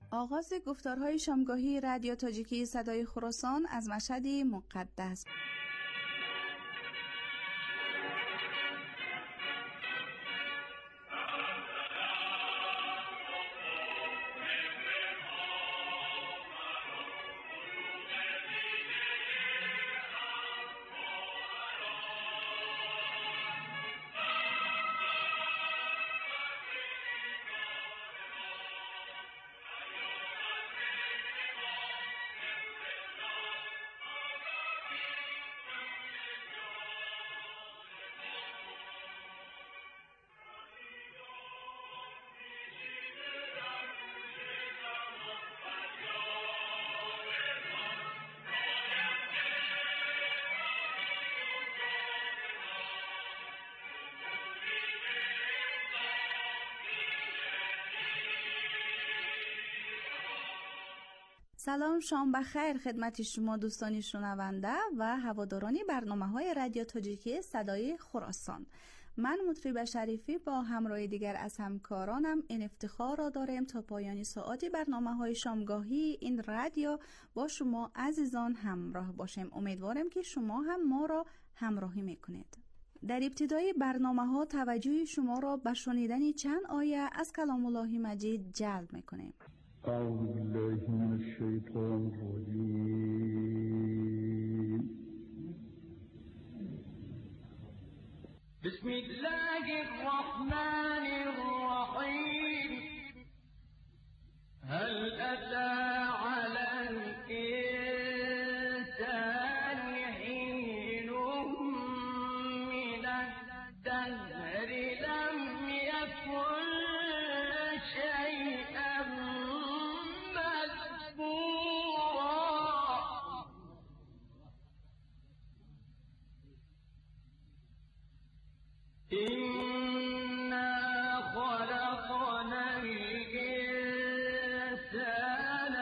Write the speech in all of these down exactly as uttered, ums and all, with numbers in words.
آغاز گفتارهای شامگاهی رادیو تاجیکی صدای خراسان از مشهد مقدس. سلام، شام بخیر خدمت شما دوستانی شنونده و هوادارانی برنامه‌های رادیو تاجیکی صدای خراسان. من مطرب شریفی با همراه دیگر از همکارانم این افتخار را داریم تا پایان ساعت برنامه‌های شامگاهی این رادیو با شما عزیزان همراه باشیم. امیدوارم که شما هم ما را همراهی میکنید. در ابتدای برنامه‌ها توجه شما را به شنیدن چند آیه از کلام الله مجید جلب میکنیم. أعوذ بالله من الشيطان الرجيم. بسم الله الرحمن الرحيم. هل أتى على الإنسان حين من الدهر لم يكن شيئا إنا خلقنا الإنسان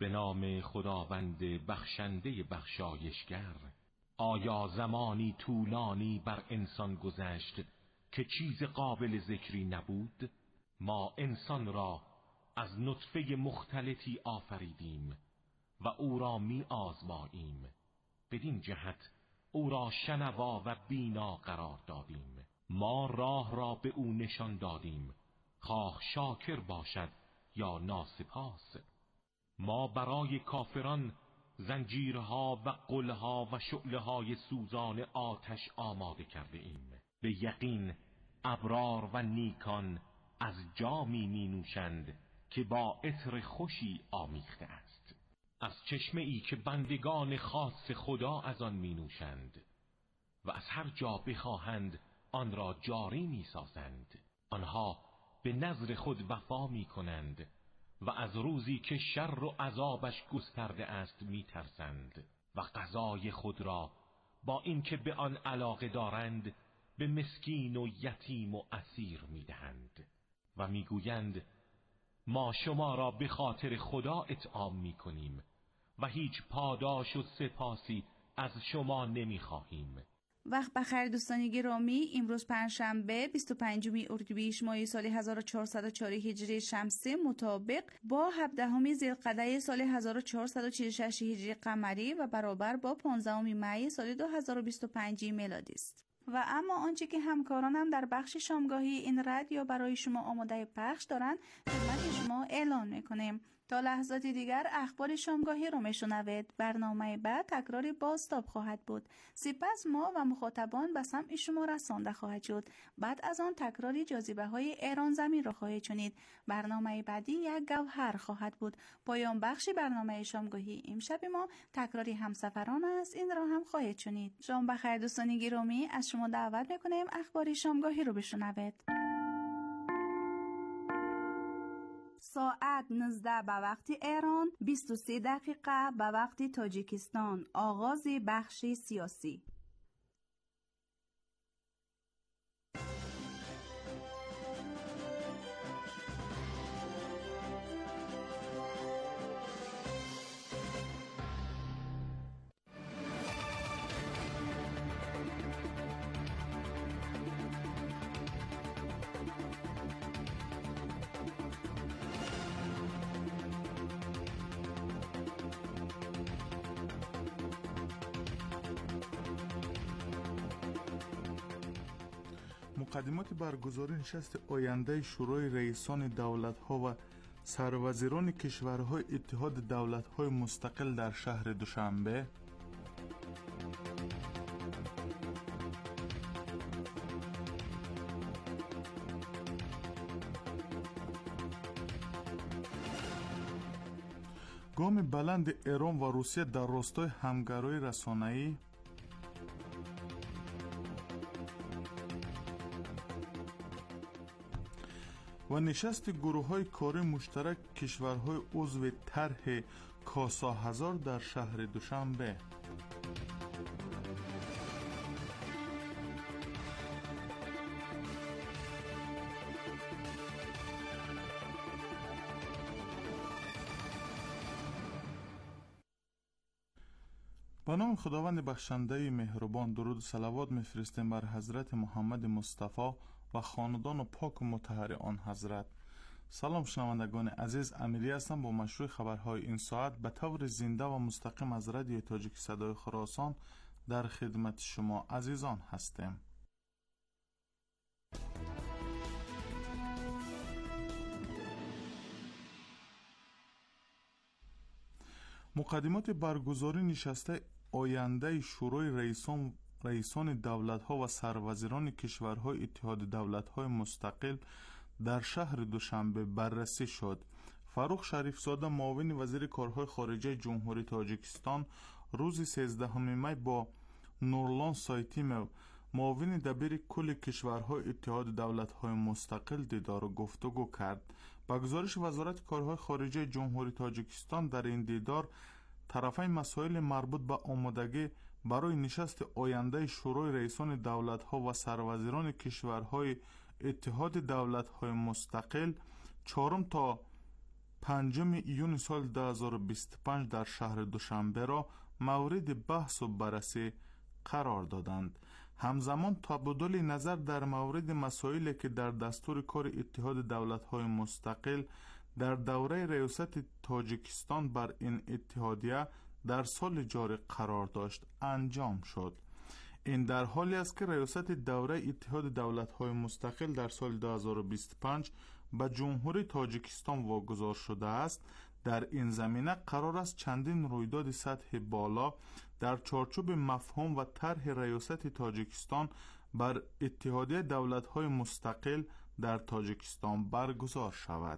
به نام خداوند بخشنده بخشایشگر. آیا زمانی طولانی بر انسان گذشت که چیز قابل ذکری نبود؟ ما انسان را از نطفه مختلطی آفریدیم و او را می آزماییم. بدین جهت او را شنوا و بینا قرار دادیم. ما راه را به او نشان دادیم، خواه شاکر باشد یا ناسپاس. ما برای کافران زنجیرها و قلها و شعله‌های سوزان آتش آماده کرده ایم. به یقین ابرار و نیکان از جامی می نوشند که با عطر خوشی آمیخته است، از چشمه ای که بندگان خاص خدا از آن می نوشند و از هر جا بخواهند آن را جاری می سازند. آنها به نذر خود وفا می کنند و از روزی که شر و عذابش گسترده است می ترسند و غذای خود را با اینکه به آن علاقه دارند به مسکین و یتیم و اسیر می دهند و می گویند ما شما را به خاطر خدا اطعام می کنیم و هیچ پاداش و سپاسی از شما نمی خواهیم. وقت بخیر دوستان گرامی، امروز پنجشنبه بیست و پنجم اردیبهشت ماه سال هزار و چهارصد و چهار هجری شمسی مطابق با هفدهم ذوالقعده سال هزار و چهارصد و چهل و شش هجری قمری و برابر با پانزدهم می سال دو هزار و بیست و پنج میلادی است. و اما آنچه که همکارانم در بخش شامگاهی این رادیو برای شما آماده پخش دارند خدمت شما اعلان میکنیم. تا لحظاتی دیگر اخبار شامگاهی رو میشنوید. برنامه بعد تکراری بازتاب خواهد بود. سپس ما و مخاطبان به سمع شما رسانده خواهد شد. بعد از آن تکراری جاذبه های ایران زمین را خواهید شنید. برنامه بعدی یک گوهر خواهد بود. پایان بخش برنامه شامگاهی امشب ما تکراری همسفران است. این را هم خواهید شنید. شام بخیر دوستان گرامی، از شما دعوت میکنیم اخبار شامگاهی رو بشنوید. ساعت نوزده به وقت ایران، بیست و سه دقیقه به وقت تاجیکستان. آغاز بخش سیاسی. مقدمات برگزاری نشست آینده شورای رئیسان دولت‌ها و سروزیران کشورهای اتحاد دولت‌های مستقل در شهر دوشنبه، گام بلند ایران و روسیه در راستای همکاری رسانه‌ای، و نشست گروه‌های کاری مشترک کشورهای عضو طرح کاسا هزار در شهر دوشنبه. به نام خداوند بخشنده مهربان، درود و صلوات می‌فرستیم بر حضرت محمد مصطفی و خاندان پاک و مطهر آن حضرت. سلام شنوندگان عزیز، امیری هستم با مشروع خبرهای این ساعت به طور زنده و مستقیم از رادیو تاجیک صدای خراسان در خدمت شما عزیزان هستیم. مقدمات برگزاری نشست آینده شورای رئیسان رئیسان دولت‌ها و سروزیران کشورهای اتحاد دولت‌های مستقل در شهر دوشنبه بررسی شد. فروخ شریفزاده معاون وزیر کارهای خارجه جمهوری تاجیکستان روز سیزدهم می با نورلان سایتیمو معاون دبیر کل کشورهای اتحاد دولت‌های مستقل دیدار و گفتگو کرد. با گزارش وزارت کارهای خارجه جمهوری تاجیکستان در این دیدار طرفین مسائل مربوط به آمادگی برای نشست آینده شورای رئیسان دولت‌ها و سروزیران کشورهای اتحاد دولت‌های مستقل چهارم تا پنجم ایون سال دو هزار و بیست و پنج در شهر دوشنبه را مورد بحث و بررسی قرار دادند. همزمان تبادل نظر در مورد مسائلی که در دستور کار اتحاد دولت‌های مستقل در دوره ریاست تاجیکستان بر این اتحادیه در سال جاری قرار داشت انجام شد. این در حالی است که ریاست دوره اتحاد دولت‌های مستقل در سال دو هزار و بیست و پنج به جمهوری تاجیکستان واگذار شده است. در این زمینه قرار است چندین رویداد سطح بالا در چارچوب مفهوم و طرح ریاست تاجیکستان بر اتحادیه دولت‌های مستقل در تاجیکستان برگزار شود.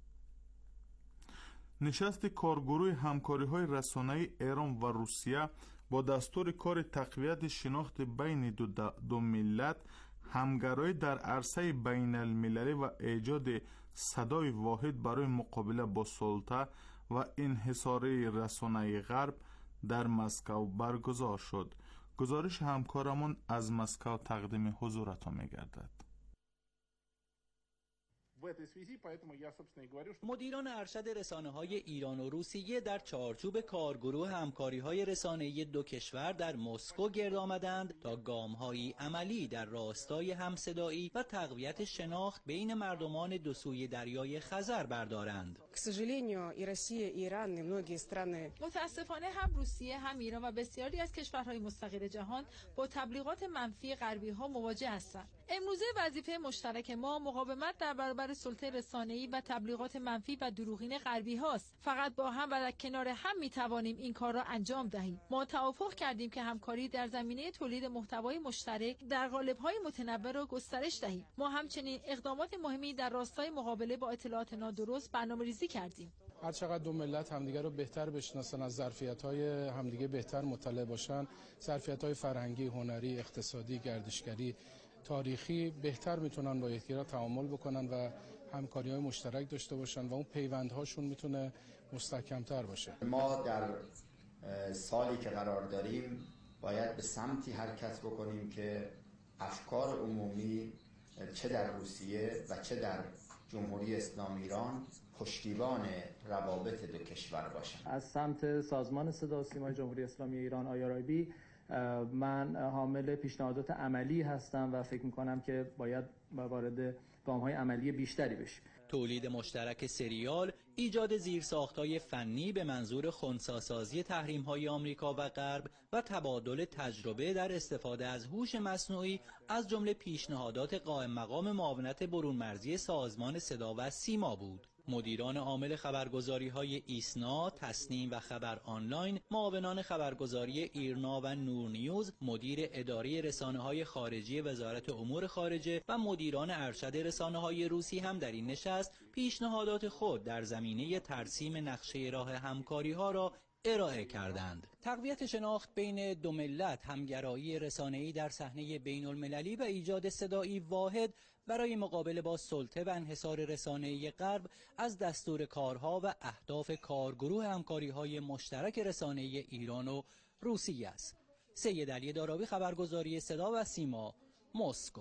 نشست کارگروه همکاری‌های رسانه‌ای ایران و روسیه با دستور کار تقویت شناخت بین دو, دو ملت، همگرایی در عرصه بین المللی و ایجاد صدای واحد برای مقابله با سلطه و انحصاری رسانه‌ای غرب در مسکو برگزار شد. گزارش همکارمون از مسکو تقدیم حضورتان می‌گردد. مدیران ارشد رسانه‌های ایران و روسیه در چارچوب کارگروه همکاری‌های رسانه‌ای دو کشور در مسکو گرد آمدند تا گام‌هایی عملی در راستای همصدایی و تقویت شناخت بین مردمان دو سوی دریای خزر بردارند. متاسفانه هم روسیه هم ایران و بسیاری از کشورهای مستقل جهان با تبلیغات منفی غربی‌ها مواجه هستند. امروزه وظیفه مشترک ما مقاومت در برابر سلطه رسانه‌ای و تبلیغات منفی و دروغین غربی هاست. فقط با هم و در کنار هم می توانیم این کار را انجام دهیم. ما توافق کردیم که همکاری در زمینه تولید محتوای مشترک در قالب‌های متنوع را گسترش دهیم. ما همچنین اقدامات مهمی در راستای مقابله با اطلاعات نادرست برنامه‌ریزی کردیم. هر چقدر دو ملت همدیگه رو بهتر بشناسن، از ظرفیت‌های همدیگه بهتر مطلع باشن، ظرفیت‌های فرهنگی، هنری، اقتصادی، گردشگری، تاریخی بهتر میتونن با یکدیگر تعامل بکنن و همکاری‌های مشترک داشته باشن و اون پیوندهاشون میتونه مستحکم‌تر باشه. ما در سالی که قرار داریم باید به سمتی حرکت بکنیم که افکار عمومی چه در روسیه و چه در جمهوری اسلامی ایران پشتیبان روابط دو کشور باشند. از سمت سازمان صدا و سیمای جمهوری اسلامی ایران آی آر آی بی من حامل پیشنهادات عملی هستم و فکر میکنم که باید وارد گام‌های عملی بیشتری بشیم. تولید مشترک سریال، ایجاد زیرساخت‌های فنی به منظور خنثی‌سازی تحریم‌های آمریکا و غرب و تبادل تجربه در استفاده از هوش مصنوعی از جمله پیشنهادات قائم مقام معاونت برون مرزی سازمان صدا و سیما بود. مدیران عامل خبرگزاری‌های ایسنا، تسنیم و خبر آنلاین، معاونان خبرگزاری ایرنا و نور نیوز، مدیر اداره رسانه‌های خارجی وزارت امور خارجه و مدیران ارشد رسانه‌های روسی هم در این نشست پیشنهادات خود در زمینه ترسیم نقشه راه همکاری‌ها را ارائه کردند. تقویت شناخت بین دو ملت، همگرایی رسانه‌ای در صحنه بین‌المللی و ایجاد صدایی واحد برای مقابله با سلطه و انحصار رسانه‌ای غرب از دستور کارها و اهداف کارگروه همکاری‌های مشترک رسانه‌ای ایران و روسیه است. سید علی دارابی، خبرگزاری صدا و سیما، مسکو.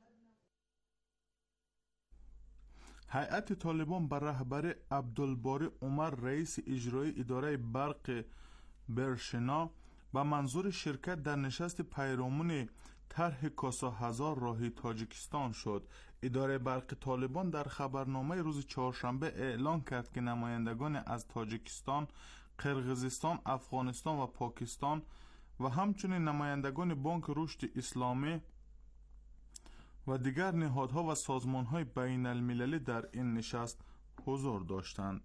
هیئت طالبان بر رهبری عبدالباری عمر رئیس اجرایی اداره برق برشنا با منظور شرکت در نشست پیرامون طرح کاسا هزار راهی تاجیکستان شد. اداره برق طالبان در خبرنامه روز چهارشنبه اعلان کرد که نمایندگان از تاجیکستان، قرقیزستان، افغانستان و پاکستان و همچنین نمایندگان بانک رشد اسلامی و دیگر نهادها و سازمان‌های بین المللی در این نشست حضور داشتند.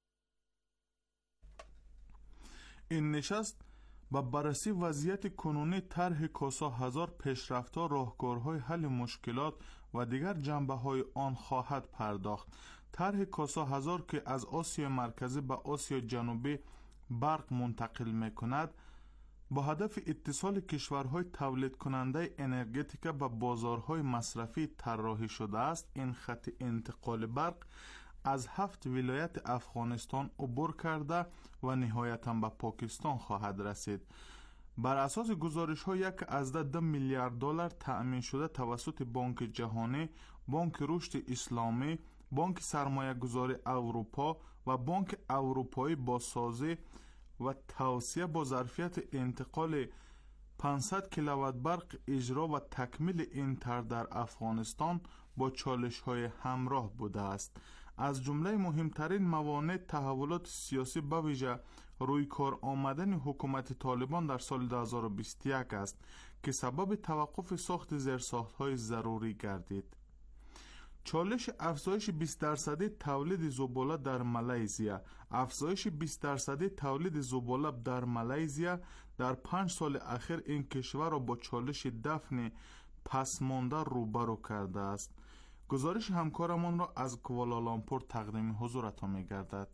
این نشست با بررسی وضعیت کنونی طرح کاسا هزار، پیشرفت‌ها، راهکارهای حل مشکلات و دیگر جنبه‌های آن خواهد پرداخت. طرح کاسا هزار که از آسیا مرکزی به آسیا جنوبی برق منتقل می‌کند، با هدف اتصال کشورهای تولید کننده انرژتیک به بازارهای مصرفی طراحی شده است. این خط انتقال برق از هفت ولایت افغانستان عبور کرده و نهایتاً به پاکستان خواهد رسید. بر اساس گزارش ها یک از ده میلیارد دلار تأمین شده توسط بانک جهانی، بانک رشد اسلامی، بانک سرمایه گذاری اروپا و بانک اروپایی با سازی و توسعه با ظرفیت انتقال پانصد کیلووات برق اجرا و تکمیل این طرح در افغانستان با چالش‌های همراه بوده است. از جمله مهمترین موانع تحولات سیاسی به ویژه روی کار آمدن حکومت طالبان در سال دو هزار و بیست و یک است که سبب توقف ساخت زیرساخت‌های ضروری گردید. چالش افزایش بیست درصدی تولید زباله در مالزیا. افزایش بیست درصدی تولید زباله در مالزیا در پنج سال اخیر این کشور را با چالش دفن پسمانده روبرو کرده است. گزارش همکارمان را از کوالالامپور تقدیم حضورتان می‌گردد.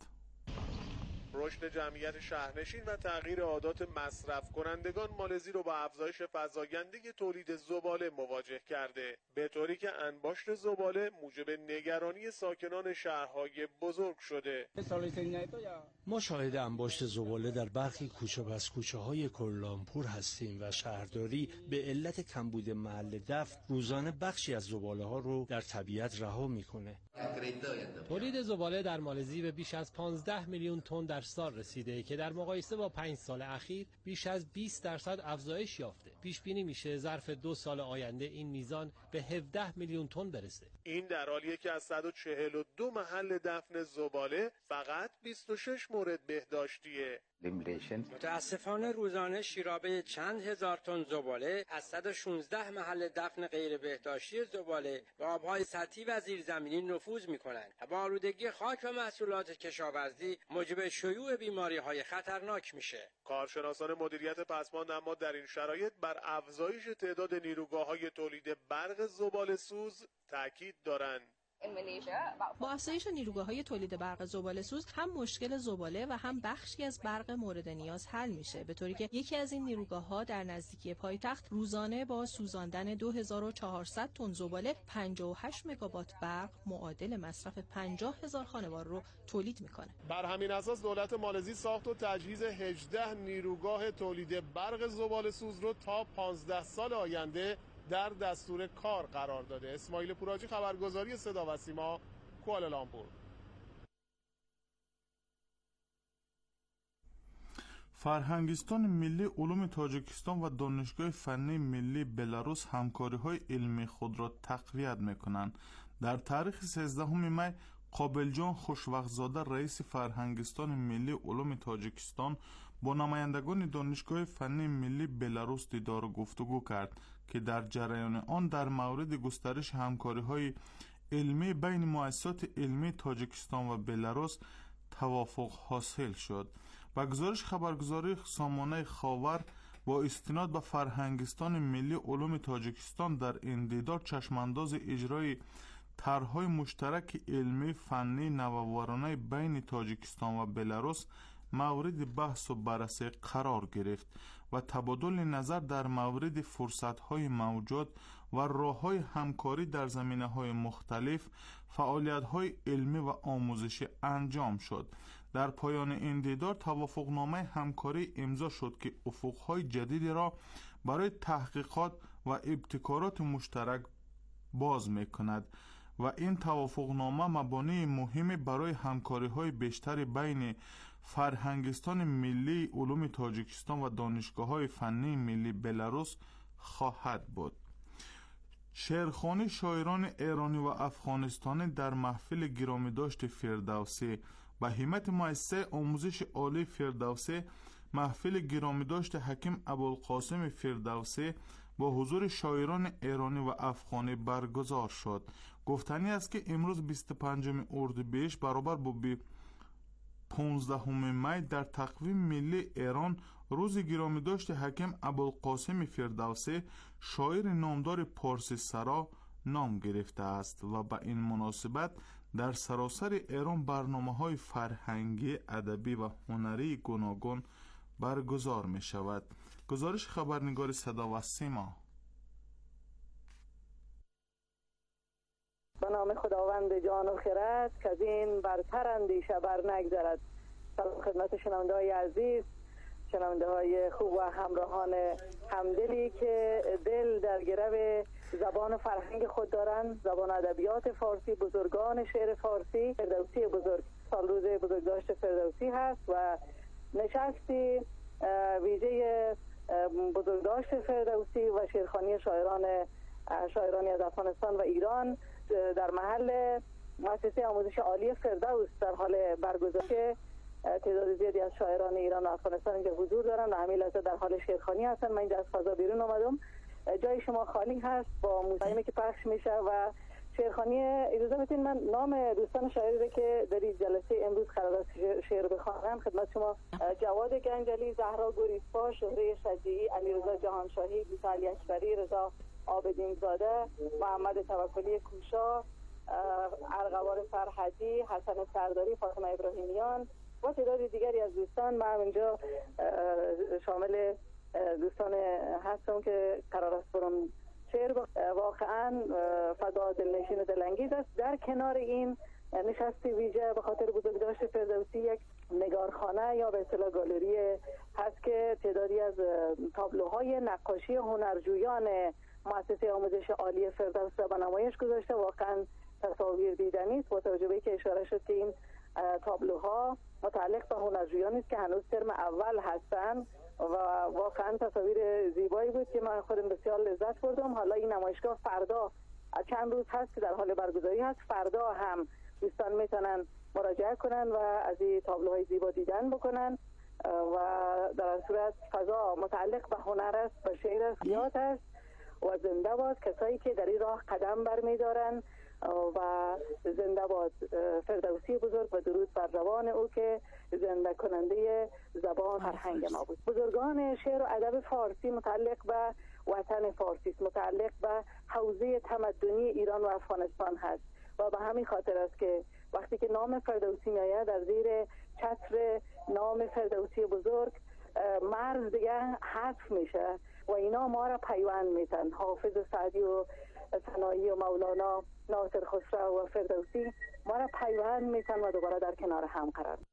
رشد جمعیت شهرنشین و تغییر عادات مصرف کنندگان مالزی رو با افزایش فزاینده تولید زباله مواجه کرده، به طوری که انباشت زباله موجب نگرانی ساکنان شهرهای بزرگ شده. ما شاهد انباشت زباله در برخی کوچه پس کوچه های کوالالامپور هستیم و شهرداری به علت کمبود محل دفن روزانه بخشی از زباله ها رو در طبیعت رها میکنه. تولید زباله در مالزی به بیش از پانزده میلیون تن در سال رسیده که در مقایسه با پنج سال اخیر بیش از بیست درصد افزایش یافته. پیش بینی میشه ظرف دو سال آینده این میزان به هفده میلیون تن برسه. این در حالیه که از صد و چهل و دو محل دفن زباله فقط بیست و شش مورد بهداشتیه. متاسفانه روزانه شیرابه چند هزار تن زباله از صد و شانزده محل دفن غیر بهداشتی زباله به آبهای سطحی و زیرزمینی نفوذ می‌کنند و با آلودگی خاک و محصولات کشاورزی موجب شیوع بیماری‌های خطرناک میشه. کارشناسان مدیریت پسماند اما در این شرایط بر افزایش تعداد نیروگاه‌های تولید برق زباله سوز تاکید دارند. با افزایش نیروگاه‌های تولید برق زباله سوز هم مشکل زباله و هم بخشی از برق مورد نیاز حل میشه، به طوری که یکی از این نیروگاه‌ها در نزدیکی پایتخت روزانه با سوزاندن دو هزار و چهارصد تن زباله پنجاه و هشت مگاوات برق معادل مصرف پنجاه هزار خانوار رو تولید میکنه. بر همین اساس دولت مالزی ساخت و تجهیز هجده نیروگاه تولید برق زباله سوز رو تا پانزده سال آینده در دستور کار قرار داده. اسماعیل پوراجی، خبرگزاری صدا و سیما، کوالالامپور. فرهنگستان ملی علوم تاجیکستان و دانشگاه فنی ملی بلاروس همکاری‌های علمی خود را تقویت می‌کنند. در تاریخ سیزدهم می قابلجان خوشوقت‌زاده رئیس فرهنگستان ملی علوم تاجیکستان با نمایندگان دانشگاه فنی ملی بلاروس دیدار و گفتگو کرد که در جریان آن در مورد گسترش همکاری‌های علمی بین مؤسسات علمی تاجیکستان و بلاروس توافق حاصل شد. و گزارش خبرگزاری سامانه خاور با استناد به فرهنگستان ملی علوم تاجیکستان در این دیدار چشمانداز اجرای طرح‌های مشترک علمی فنی نوآورانه بین تاجیکستان و بلاروس مورد بحث و بررسی قرار گرفت و تبادل نظر در مورد فرصت‌های موجود و راه‌های همکاری در زمینه‌های مختلف، فعالیت‌های علمی و آموزشی انجام شد. در پایان این دیدار توافقنامه همکاری امضا شد که افق‌های جدیدی را برای تحقیقات و ابتکارات مشترک باز می‌کند و این توافقنامه مبانی مهمی برای همکاری‌های بیشتر بین فرهنگستان ملی علوم تاجیکستان و دانشگاه‌های فنی ملی بلاروس خواهد بود. شعرخوانی شاعران ایرانی و افغانستانی در محفل گرامی داشت فردوسی به همت مؤسسه آموزش عالی فردوسی محفل گرامی داشت حکیم ابوالقاسم فردوسی با حضور شاعران ایرانی و افغانی برگزار شد. گفتنی است که امروز بیست و پنجم اردیبهشت برابر با پانزدهم می در تقویم ملی ایران روز گرامی داشت حکیم ابوالقاسم فردوسی شاعر نامدار پارسی سرا نام گرفته است و به این مناسبت در سراسر ایران برنامه‌های فرهنگی، ادبی و هنری گوناگون برگزار می شود. گزارش خبرنگار صدا و سیما. به نام خداوند جان و خرد که از این برتر اندیشه بر نگذرد. سلام خدمت شنونده های عزیز، شنونده های خوب و همراهان همدلی که دل در گرو زبان فرهنگ خود دارند، زبان ادبیات فارسی، بزرگان شعر فارسی. فردوسی بزرگ، سال روز بزرگداشت فردوسی هست و نشستی ویژه بزرگداشت فردوسی و شعرخوانی شاعران شاعرانی از افغانستان و ایران در محل مؤسسه آموزش عالی فردوس در حال برگزاری. تعداد زیادی از شاعران ایران و افغانستان اینجا حضور دارن و همین لحظه در حال شعرخوانی هستن. من اینجا از فضا بیرون اومدم، جای شما خالی هست با موسیقی که پخش میشه و شعرخوانی. اجازه بدین من نام دوستان شاعری رو که در این جلسه امروز قرار است شعر بخوانم خدمت شما: جواد گنجلی، زهرا گوریسپا، شهره شجیعی، علیرضا جهانشاهی، عیسی علی اکبری، رضا عابدین زاده، محمد توکلی کوشا، ارغوان فرحتی، حسن سرداری، فاطمه ابراهیمیان و تعداد دیگری از دوستان. من اینجا شامل دوستان هستم که قرار است برام شعر واقعا فضا دلنشین و دلانگیز است. در کنار این نشستی ویژه به خاطر بزرگداشت فردوسی یک نگارخانه یا به اصطلاح گالری هست که تعدادی از تابلوهای نقاشی هنرجویان مؤسسه آموزش عالی فردوس را به نمایش گذاشته. واقعا تصاویر دیدنی است با توجه به که اشاره شد که این تابلوها متعلق به هنرجویانی است که هنوز ترم اول هستند و واقعا تصاویر زیبایی بود که من خودم بسیار لذت بردم. حالا این نمایشگاه فردا چند روز هست که در حال برگزاری هست. فردا هم دوستان میتونن مراجعه کنن و از این تابلوهای زیبا دیدن بکنن و در صورت فضا متعلق به هنر است، به شعر است، یاد است و زنده باد کسایی که در این راه قدم برمیدارن و زنده باد فردوسی بزرگ و درود بر روان او که زنده کننده زبان فرهنگ ما بود. بزرگان شعر و ادب فارسی متعلق به وطن فارسی است، متعلق به حوزه تمدنی ایران و افغانستان هست و به همین خاطر است که وقتی که نام فردوسی میآید در زیر چتر نام فردوسی بزرگ مرز دیگه حذف میشه و اینا ما را پیوند میتن. حافظ و سعدی و سنایی و مولانا، ناصر خسرو و فردوسی ما را پیوند میتن و دوباره در کنار هم قرار میدن.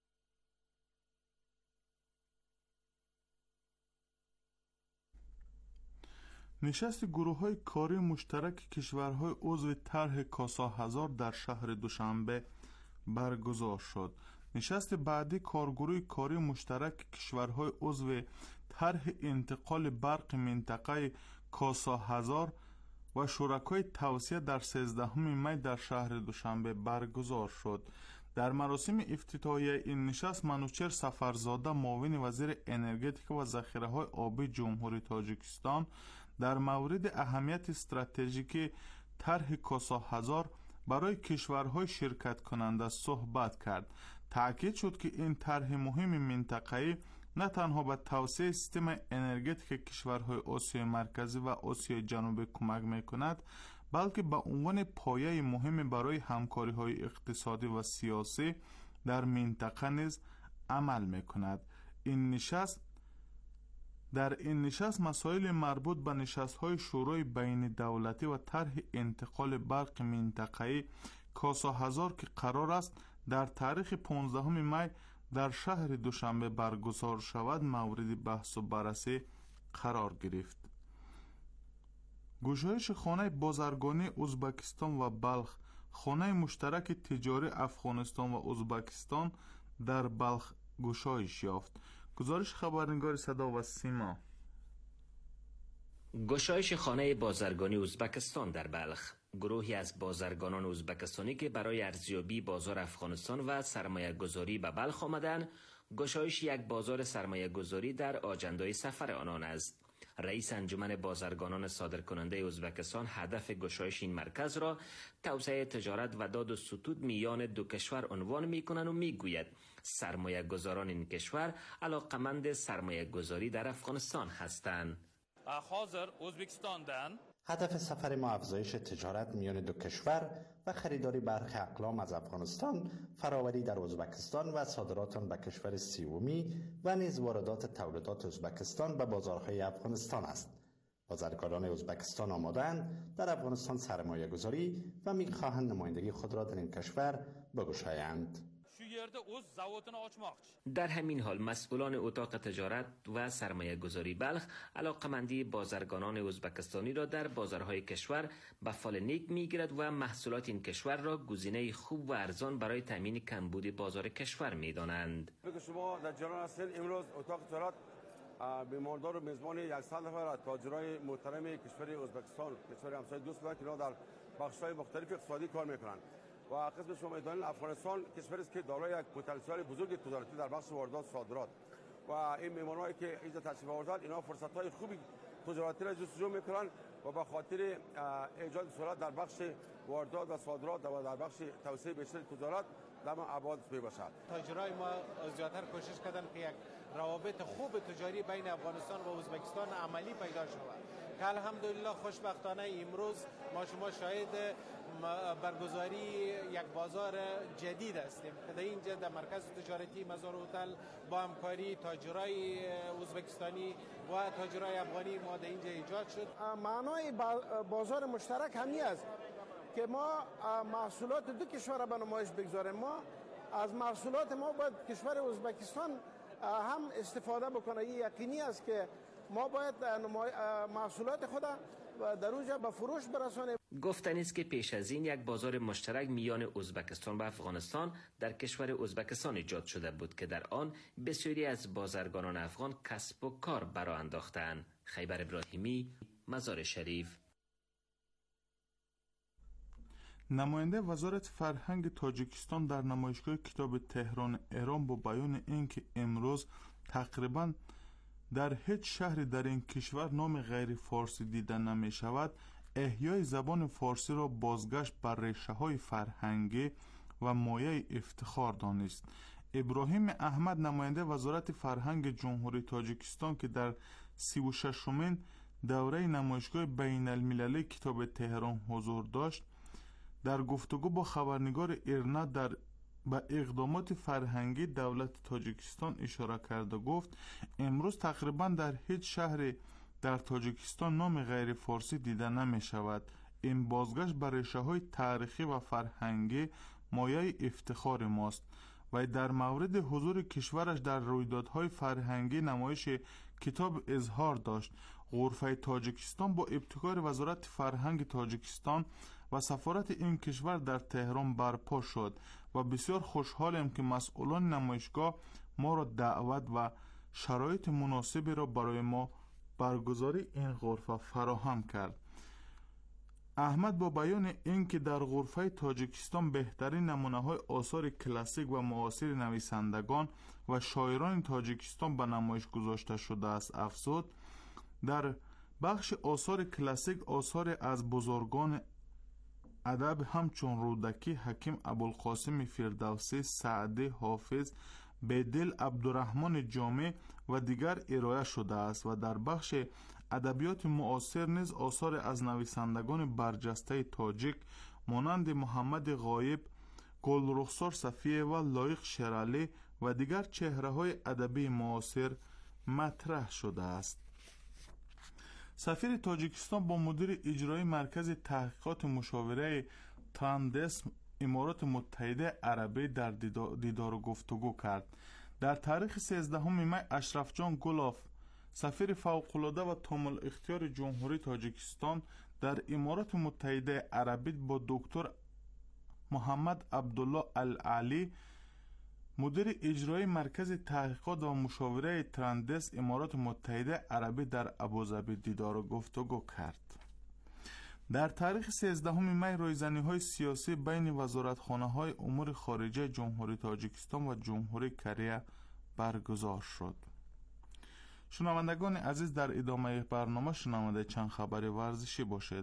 نشست گروه های کاری مشترک کشورهای عضو طرح کاسا هزار در شهر دوشنبه برگزار شد. نشست بعدی کارگروه کاری مشترک کشورهای عضو طرح انتقال برق منطقه کاسا هزار و شرکای توسعه در سیزدهم می در شهر دوشنبه برگزار شد. در مراسم افتتاحیه این نشست منوچهر سفرزاده معاون وزیر انرژتیک و ذخیره های آبی جمهوری تاجیکستان در مورد اهمیت استراتژیک طرح کاسا هزار برای کشورهای شرکت کننده صحبت کرد. تأکید شد که این طرح مهم منطقه‌ای نه تنها به توسعه سیستم انرژتیک کشورهای آسیای مرکزی و آسیای جنوبی کمک می‌کند، بلکه به عنوان پایه مهم برای همکاری‌های اقتصادی و سیاسی در منطقه نیز عمل می‌کند. این نشست در این نشست مسائل مربوط به نشست‌های شورای بین دولتی و طرح انتقال برق منطقه‌ای کاسا هزار که قرار است در تاریخ پانزدهم می در شهر دوشنبه برگزار شود مورد بحث و بررسی قرار گرفت. گشایش خانه بازرگانی ازبکستان و بلخ، خانه مشترک تجاری افغانستان و ازبکستان در بلخ گشایش یافت. گزارش خبرنگار صدا و سیما. گشایش خانه بازرگانی ازبکستان در بلخ، گروهی از بازرگانان ازبکستانی که برای ارزیابی بازار افغانستان و سرمایه گذاری به بلخ آمدند، گشایش یک بازار سرمایه گذاری در آجندای سفر آنان است. رئیس انجمن بازرگانان صادرکننده ازبکستان هدف گشایش این مرکز را توسعه تجارت و داد و ستود میان دو کشور عنوان می‌کنند و می‌گوید سرمایه گذاران این کشور علاقمند سرمایه گذاری در افغانستان هستند. حاضر ازبکستاندن هدف سفر ما افزایش تجارت میان دو کشور و خریداری برخی اقلام از افغانستان، فراوری در ازبکستان و صادرات آن به کشور سیومی و نیز واردات تولیدات ازبکستان به بازارهای افغانستان است. بازرگانان ازبکستان آماده‌اند در افغانستان سرمایه گذاری و می‌خواهند نمایندگی خود را در این کشور بگشایند. yerda o'z zavodini ochmoqchi. در همین حال مسئولان اتاق تجارت و سرمایه گذاری بلخ علاقمندی بازرگانان ازبکستانی را در بازارهای کشور به فال نیک میگیرد و محصولات این کشور را گزینه خوب و ارزان برای تامین کمبود بازار کشور میدانند. شما در جریان هستید. امروز اتاق تجارت میهماندار و میزبان صد نفر از تاجرای محترم کشور ازبکستان، کشور همسایه دوست که در بخش‌های مختلف اقتصادی کار میکنند و قسم شما میدانید افغانستان کشوری است که دارای یک پتانسیل بزرگ تجارتی در بخش واردات صادرات و این میهمانانی که اینجا تشریف آوردند اینا فرصت‌های خوبی تجارتی را جستجو میکنند و به خاطر ایجاد سرعت در بخش واردات و صادرات و در بخش توسعه بیشتر تجارت دم ابعاد می باشد. تاجرای ما زیاتر کوشش کردن که یک روابط خوب تجاری بین افغانستان و ازبکستان عملی پیدا شود که الحمدلله خوشبختانه امروز ما شما شاهد برگزاری یک بازار جدید هستیم که در اینجا در مرکز تجارتی مزار هتل با همکاری تاجرای ازبکستانی و تاجرای افغانی ما در اینجا ایجاد شد. معنای بازار مشترک همین است که ما محصولات دو کشور به نمایش بگذاریم. ما از محصولات ما باید کشور ازبکستان هم استفاده بکنه. این یقینی است که ما باید محصولات خود در اونجا به فروش برسانیم. گفتنی است که پیش از این یک بازار مشترک میان ازبکستان و افغانستان در کشور ازبکستان ایجاد شده بود که در آن بسیاری از بازرگانان افغان کسب و کار برآ انداختند. خیبر ابراهیمی، مزار شریف. نماینده وزارت فرهنگ تاجیکستان در نمایشگاه کتاب تهران ایران با بیان اینکه امروز تقریباً در هیچ شهری در این کشور نام غیر فارسی دیده نمی شود، احیای زبان فارسی را بازگشت بر ریشه های فرهنگی و مایه افتخار دانست. ابراهیم احمد نماینده وزارت فرهنگ جمهوری تاجیکستان که در سی و ششمین دوره نمایشگاه بین المللی کتاب تهران حضور داشت، در گفتگو با خبرنگار ایرنا در به اقدامات فرهنگی دولت تاجیکستان اشاره کرده گفت امروز تقریبا در هیچ شهری در تاجیکستان نام غیر فارسی دیده نمی شود. این بازگشت به ریشه های تاریخی و فرهنگی مایه افتخار ماست و در مورد حضور کشورش در رویدادهای فرهنگی نمایش کتاب اظهار داشت. غرفه تاجیکستان با ابتکار وزارت فرهنگ تاجیکستان و سفارت این کشور در تهران برپا شد و بسیار خوشحالم که مسئولان نمایشگاه ما را دعوت و شرایط مناسبی را برای ما برگزاری این غرفه فراهم کرد. احمد با بیان اینکه در غرفه تاجیکستان بهترین نمونه های آثار کلاسیک و معاصر نویسندگان و شاعران تاجیکستان به نمایش گذاشته شده است افزود در بخش آثار کلاسیک آثار از بزرگان ادب همچون رودکی، حکیم ابوالقاسم فردوسی، سعدی، حافظ، بدل، عبدالرحمن جامع و دیگر ارائه شده است و در بخش ادبیات معاصر نیز آثار از نویسندگان برجسته تاجیک مانند محمد غایب، گلرخسار صفیه و لایق شیرالی و دیگر چهره های ادبی معاصر مطرح شده است. سفیر تاجیکستان با مدیر اجرایی مرکز تحقیقات مشاوره تراندس امارات متحده عربی در دیدار و گفتگو کرد. در تاریخ سیزدهم می اشرف جان گلاف سفیر فوق‌العاده و تام الاختیار جمهوری تاجیکستان در امارات متحده عربی با دکتر محمد عبدالله العلی مدیر اجرایی مرکز تحقیقات و مشاوره تراندس امارات متحده عربی در ابوظبی دیدار و گفتگو کرد. در تاریخ سیزدهم می رایزنی‌های سیاسی بین وزارتخانه‌های امور خارجه جمهوری تاجیکستان و جمهوری کره برگزار شد. شنوندگان عزیز، در ادامه برنامه شنونده چند خبر ورزشی باشید.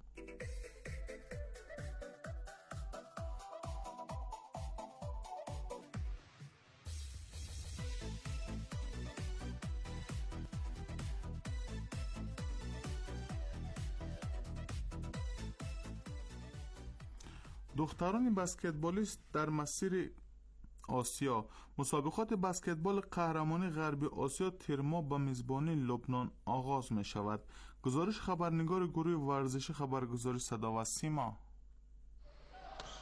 دختران بسکتبالیست در مسیر آسیا. مسابقات بسکتبال قهرمانی غربی آسیا ترما به میزبانی لبنان آغاز می شود. گزارش خبرنگار گروه ورزشی خبرگزاری صدا و سیما.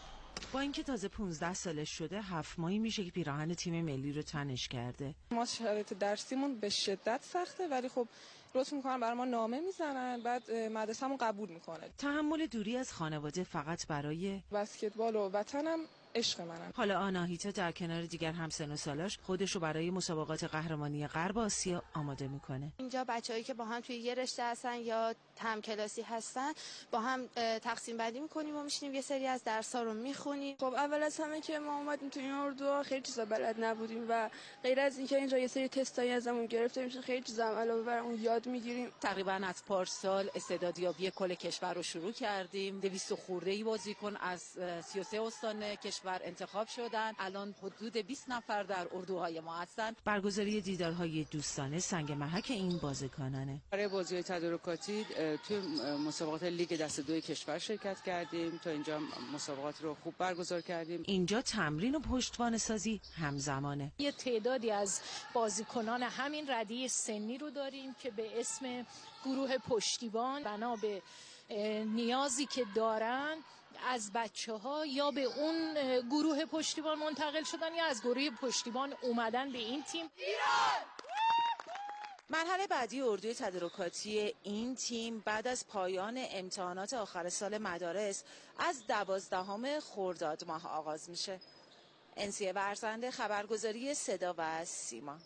با اینکه تازه پانزده سالش شده، هفت ماهی میشه که پیراهن تیم ملی رو تنش کرده. ما شرایط درسیمون به شدت سخته، ولی خب لطف میکنن برای ما نامه میزنن، بعد مدرسه‌مون قبول میکنه. تحمل دوری از خانواده فقط برای بسکتبال و وطنم عشق منم. حالا آناهیتا در کنار دیگر همسن و سالاش خودشو برای مسابقات قهرمانی غرب آسیا آماده میکنه. اینجا بچه‌هایی که با هم توی یه رشته هستن یا هم کلاسی هستن با هم تقسیم بندی میکنیم و میشینیم یه سری از درس‌ها رو میخونیم. خب اول از همه که ما اومدیم توی این اردو خیلی چیزا بلد نبودیم و غیر از اینکه اینجا یه سری تستایی ازمون گرفته میشه، خیلی چیزا هم علاوه بر اون یاد میگیریم. تقریبا از پارسال استعدادیابی کل کشور رو شروع کردیم. دویست خورده‌ای بازیکن از سی و سه استان کشور انتخاب شدن. الان حدود بیست نفر در اردوهای ما هستن. برگزاری دیدارهای دوستانه سنگ محک این بازیکنانه. برای بازی‌های تدارکاتی توی مسابقات لیگ دست دو کشور شرکت کردیم. تا اینجا مسابقات رو خوب برگزار کردیم. اینجا تمرین و پشتوانه سازی همزمانه. یه تعدادی از بازیکنان همین ردیه سنی رو داریم که به اسم گروه پشتیبان بنا به نیازی که دارن از بچه‌ها یا به اون گروه پشتیبان منتقل شدن یا از گروه پشتیبان اومدن به این تیم. ایران! مرحله بعدی اردوی تدارکاتی این تیم بعد از پایان امتحانات آخر سال مدارس از دوازدهم خرداد ماه آغاز میشه. انسیه ورزنده، خبرگزاری صدا و سیما.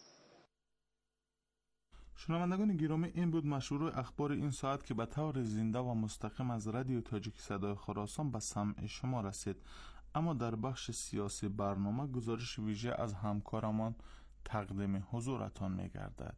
شنوندگان گرامی، این بود مشروع اخبار این ساعت که به طور زنده و مستقیم از رادیو تاجیک صدای خراسان به سمع شما رسید. اما در بخش سیاسی برنامه گزارش ویژه از همکارمان تقدیم حضورتان می گردد.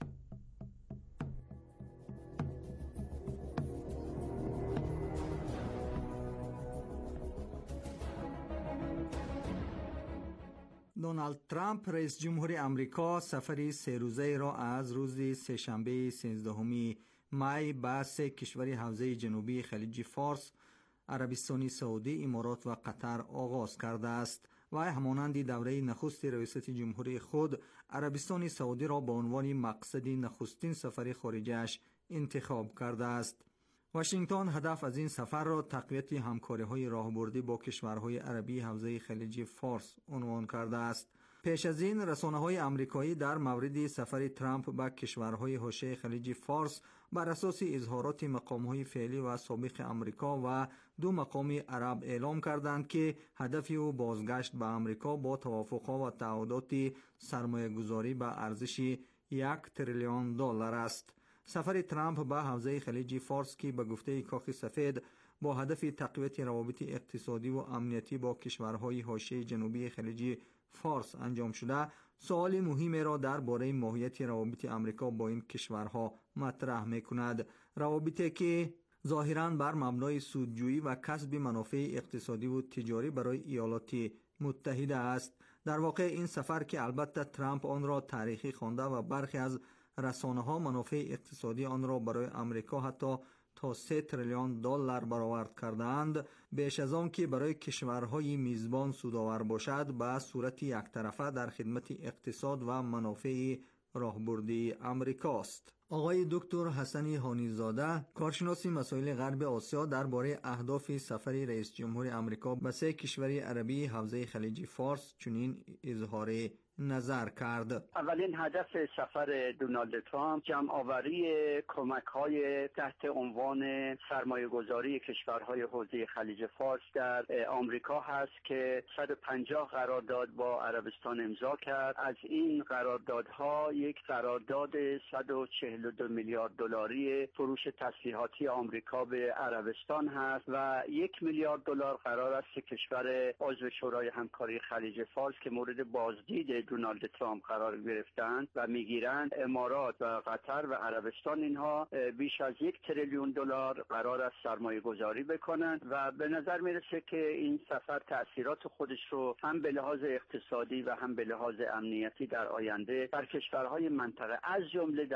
دونالد ترامپ رئیس جمهور آمریکا سفری سه روزه را از روز سه‌شنبه سیزدهم می به سه کشور حوزه جنوبی خلیج فارس، عربستان سعودی، امارات و قطر آغاز کرده است و همانند دوره نخست ریاست جمهوری خود عربستان سعودی را به عنوان مقصد نخستین سفر خارجیش انتخاب کرده است. واشنگتن هدف از این سفر را تقویت همکاری‌های راهبردی با کشورهای عربی حوزه خلیج فارس عنوان کرده است. پیش از این رسانه‌های آمریکایی در مورد سفر ترامپ به کشورهای حوزه خلیج فارس بر اساس اظهارات مقام‌های فعلی و سابق آمریکا و دو مقام عرب اعلام کردند که هدف او بازگشت به آمریکا با توافق‌ها و تعهدات سرمایه‌گذاری به ارزش یک تریلیون دلار است. سفر ترامپ به حوزه خلیج فارس که به گفته کاخ سفید با هدف تقویت روابط اقتصادی و امنیتی با کشورهای حوزه جنوبی خلیج فارس انجام شده، سوال مهمی را درباره ماهیت روابط آمریکا با این کشورها مطرح می‌کند. روابطی که ظاهراً بر مبنای سودجویی و کسب منافع اقتصادی و تجاری برای ایالات متحده است. در واقع این سفر که البته ترامپ آن را تاریخی خوانده و برخی از رسانه‌ها منافع اقتصادی آن را برای آمریکا حتی تا سه تریلیون دلار برآورد کردند، بیش از آن که برای کشورهای میزبان سودآور باشد به صورت یک طرفه در خدمت اقتصاد و منافع راهبردی آمریکاست. آقای دکتر حسن هانیزاده، کارشناس مسائل غرب آسیا، درباره اهداف سفر رئیس جمهور آمریکا به سه کشور عربی حوزه خلیج فارس چنین اظهار نظر کرد. اولین هدف سفر دونالد ترامپ جمع آوری کمک‌های تحت عنوان سرمایه‌گذاری کشورهای حوزه خلیج فارس در آمریکا هست که صد و پنجاه قرارداد با عربستان امضا کرد. از این قراردادها یک قرارداد صد و چهل و دو میلیارد دلاری فروش تسلیحاتی آمریکا به عربستان هست و یک میلیارد دلار قرار است که کشور عضو شورای همکاری خلیج فارس که مورد بازدید دونالد ترامپ قرار گرفتند و میگیرند، امارات و قطر و عربستان، اینها بیش از یک تریلیون دلار قرار است سرمایه گذاری بکنند و به نظر میرسه که این سفر تأثیرات خودش رو هم به لحاظ اقتصادی و هم به لحاظ امنیتی در آینده بر کشورهای منطقه از جمله در روند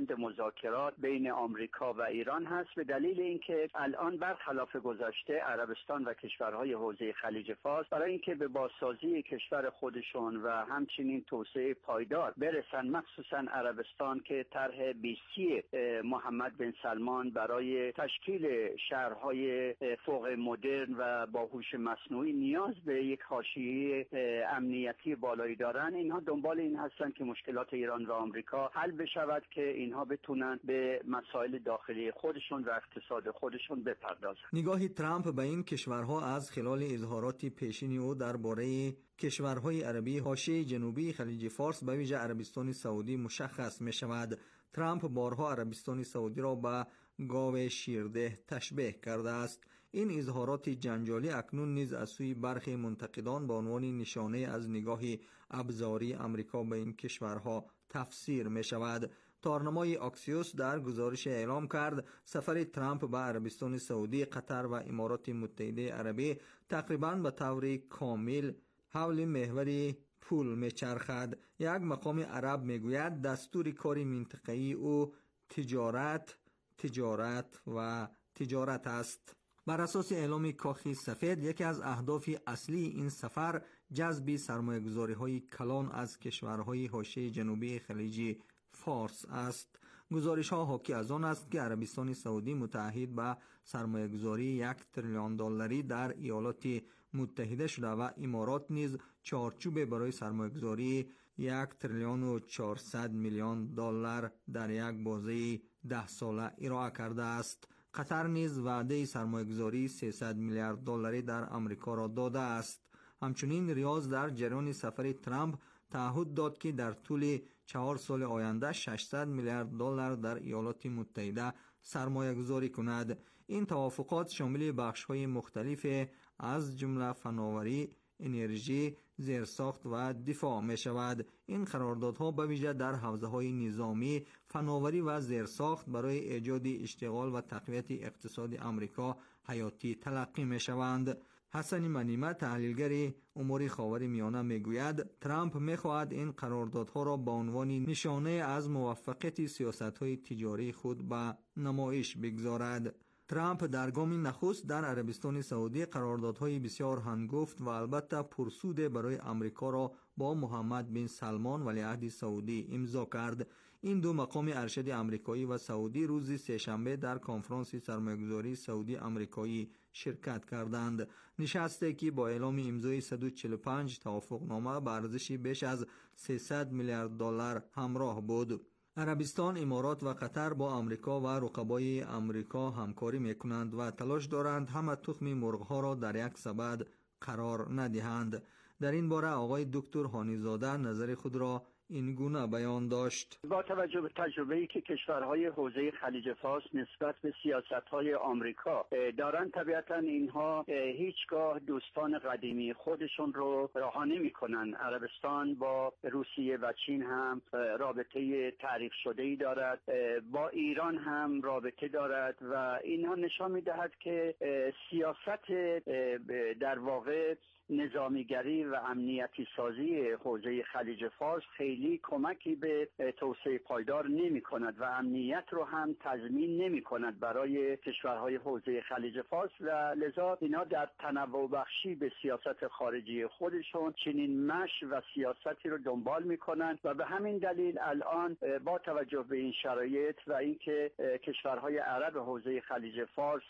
روند مذاکرات بین آمریکا و ایران هست، به دلیل اینکه الان برخلاف گذشته عربستان و کشورهای حوزه خلیج فارس برای اینکه به بازسازی کشور خودشون و همچنین توسعه پایدار برسن، مخصوصا عربستان که طرح بیستی محمد بن سلمان برای تشکیل شهرهای فوق مدرن و با هوش مصنوعی نیاز به یک حاشیه امنیتی بالایی دارن، اینها دنبال این هستن که مشکلات ایران و آمریکا حل بشود که اینها بتونن به مسائل داخلی خودشون و اقتصاد خودشون بپردازن. نگاه ترامپ به این کشورها از خلال اظهارات پیشین او درباره کشورهای عربی حاشیه جنوبی خلیج فارس به ویژه عربستان سعودی مشخص می شود. ترامپ بارها عربستان سعودی را به گاو شیرده تشبیه کرده است. این اظهارات جنجالی اکنون نیز از سوی برخی منتقدان به عنوان نشانه از نگاه ابزاری امریکا به این کشورها تفسیر می شود. تارنمای آکسیوس در گزارش اعلام کرد سفر ترامپ به عربستان سعودی، قطر و امارات متحده عربی تقریباً به طور کامل حول محور پول میچرخد. یک مقام عرب میگوید دستور کار منطقه‌ای او تجارت، تجارت و تجارت است. بر اساس اعلام کاخ سفید، یکی از اهداف اصلی این سفر جذب سرمایه‌گذاری‌های کلان از کشورهای حاشیه جنوبی خلیج فارس است. گزارش‌ها حاکی از آن است که عربستان سعودی متعهد به سرمایه‌گذاری یک تریلیون دلاری در ایالات متحده شده و امارات نیز چارچوب برای سرمایه‌گذاری یک تریلیون و چهارصد میلیون دلار در یک بازه ده ساله ارائه کرده است. قطر نیز وعده سرمایه‌گذاری سیصد میلیارد دلاری در آمریکا را داده است. همچنین ریاض در جریان سفر ترامپ تعهد داد که در طول چهار سال آینده ششصد میلیارد دلار در ایالات متحده سرمایه گذاری کند. این توافقات شامل بخش‌های مختلف از جمله فناوری، انرژی، زیرساخت و دفاع می شود. این قراردادها به ویژه در حوزه‌های نظامی، فناوری و زیرساخت برای ایجاد اشتغال و تقویت اقتصاد آمریکا حیاتی تلقی می شوند. حسن منیمه تحلیلگر امور خاورمیانه میگوید ترامپ میخواهد این قراردادها را به عنوان نشانه از موفقیت سیاست‌های تجاری خود به نمایش بگذارد. ترامپ در گام نخست در عربستان سعودی قراردادهای بسیار هنگفت و البته پرسود برای آمریکا را با محمد بن سلمان ولیعهد سعودی امضا کرد. این دو مقام ارشد آمریکایی و سعودی روز سه‌شنبه در کنفرانس سرمایه‌گذاری سعودی آمریکایی شرکت کردند. نشستی که با اعلام امضای صد و چهل و پنج توافقنامه به ارزش بیش از سیصد میلیارد دلار همراه بود. عربستان، امارات و قطر با آمریکا و رقبای آمریکا همکاری میکنند و تلاش دارند همه تخم مرغ‌ها را در یک سبد قرار ندهند. در این باره آقای دکتر هانیزاده نظر خود را این گونه بیان داشت. با توجه به تجربه‌ای که کشورهای حوزه خلیج فارس نسبت به سیاست‌های آمریکا دارند، طبیعتاً اینها هیچگاه دوستان قدیمی خودشون رو رها نمی‌کنند. عربستان با روسیه و چین هم رابطه تعریف شده‌ای دارد، با ایران هم رابطه دارد و اینها نشان می‌دهد که سیاست در واقع نظامیگری و امنیتی سازی حوزه خلیج فارس خیلی کمکی به توسعه پایدار نمی کند و امنیت رو هم تضمین نمی کند برای کشورهای حوزه خلیج فارس و لذا اینا در تنوع بخشی به سیاست خارجی خودشون چنین مش و سیاستی رو دنبال می کنند و به همین دلیل الان با توجه به این شرایط و اینکه کشورهای عرب حوزه خلیج فارس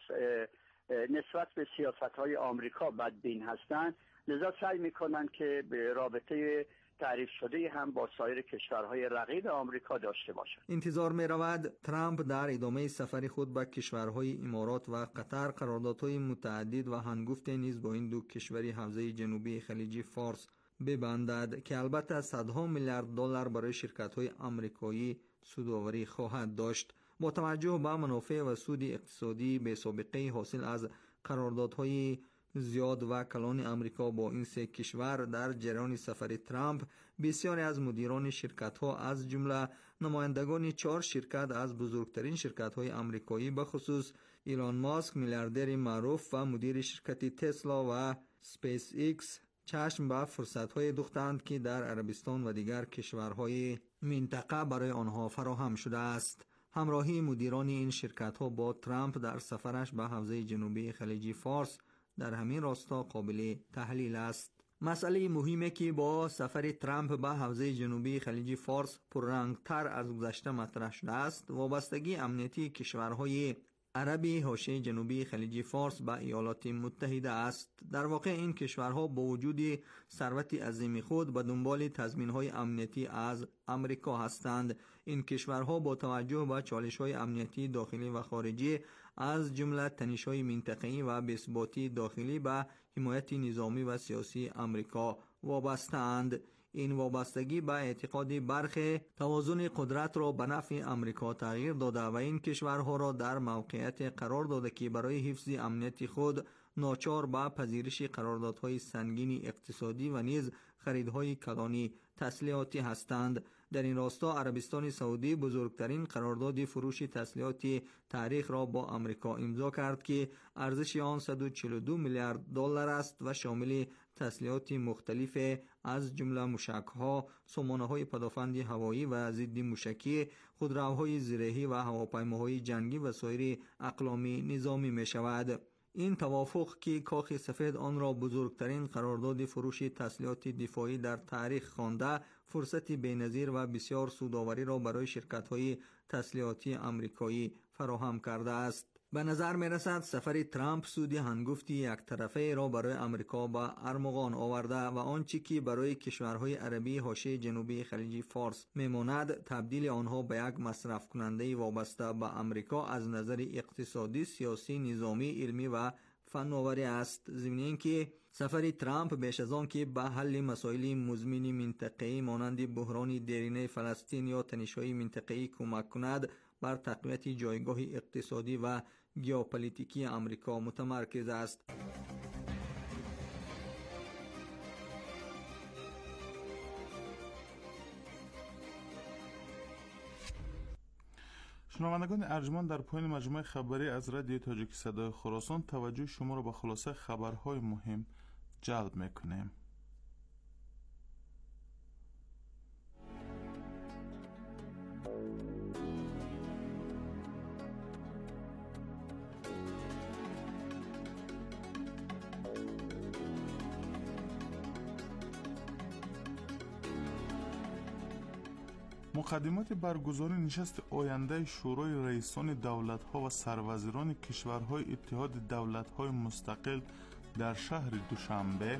نسبت به سیاست‌های آمریکا بدبین هستند، لذا سعی می‌کنند که به رابطه تعریف شده هم با سایر کشورهای رقیب آمریکا داشته باشند. انتظار می‌رود ترامپ در ادامه سفر خود به کشورهای امارات و قطر قراردادهای متعدد و هنگفت نیز با این دو کشور حوزه جنوبی خلیج فارس ببندد که البته صدها میلیارد دلار برای شرکت‌های آمریکایی سودآوری خواهد داشت. با توجه به منافع و سود اقتصادی به سابقه حاصل از قراردادهای زیاد و کلان آمریکا با این سه کشور در جریان سفر ترامپ، بسیاری از مدیران شرکت‌ها از جمله نمایندگان چهار شرکت از بزرگترین شرکت‌های آمریکایی به خصوص ایلان ماسک میلیاردر معروف و مدیر شرکت تسلا و اسپیس ایکس چشم به فرصت‌های دوختند که در عربستان و دیگر کشورهای منطقه برای آنها فراهم شده است. همراهی مدیران این شرکت‌ها با ترامپ در سفرش به حوزه جنوبی خلیج فارس در همین راستا قابل تحلیل است. مسئله مهمی که با سفر ترامپ به حوزه جنوبی خلیج فارس پررنگ‌تر از گذشته مطرح شده است، وابستگی امنیتی کشورهای عربی حاشیه جنوبی خلیج فارس به ایالات متحده است. در واقع این کشورها با وجود ثروت عظیم خود به دنبال تضمین‌های امنیتی از امریکا هستند. این کشورها با توجه به چالش‌های امنیتی داخلی و خارجی از جمله تنش‌های منطقه‌ای و بی‌ثباتی داخلی به حمایت نظامی و سیاسی امریکا وابسته‌اند. این وابستگی به اعتقاد برخی توازن قدرت را به نفع امریکا تغییر داده و این کشورها را در موقعیت قرار داده که برای حفظ امنیت خود ناچار به پذیرش قراردادهای سنگین اقتصادی و نیز خریدهای کلانی تسلیحاتی هستند. در این راستا عربستان سعودی بزرگترین قرارداد فروش تسلیحات تاریخ را با امریکا امضا کرد که ارزش آن صد و چهل و دو میلیارد دلار است و شامل تسلیحات مختلف از جمله موشک‌ها، سامانه‌های پدافند هوایی و ضد موشکی، خودروهای زرهی و هواپیماهای جنگی و سایر اقلام نظامی می‌شود. این توافق که کاخ سفید آن را بزرگترین قرارداد فروش تسلیحات دفاعی در تاریخ خوانده، فرصت بی‌نظیر و بسیار سودآوری را برای شرکت‌های تسلیحاتی آمریکایی فراهم کرده است. به نظر می رسد سفر ترامپ سود هنگفتی یک طرفه را برای امریکا به ارمغان آورده و آنچه که برای کشورهای عربی حاشیه جنوبی خلیج فارس میماند تبدیل آنها به یک مصرف کننده وابسته به امریکا از نظر اقتصادی، سیاسی، نظامی، علمی و فناوری است. ضمن اینکه سفر ترامپ بیش از آن که به حل مسائل مزمن منطقه‌ای مانند بحران دیرینه فلسطین یا تنش‌های منطقه‌ای کمک کند، بر تقویت جایگاه اقتصادی و ژئوپلیتیکی امریکا متمرکز است. شنوندگان ارجمند، در پایان مجموعه خبری از رادیو تاجیک صدای خراسان توجه شما را به خلاصه خبرهای مهم جلب میکنیم. مقدمات برگزاری نشست آینده شورای رئیسان دولت‌ها و سروزیران کشورهای اتحاد دولت‌های مستقل در شهر دوشنبه،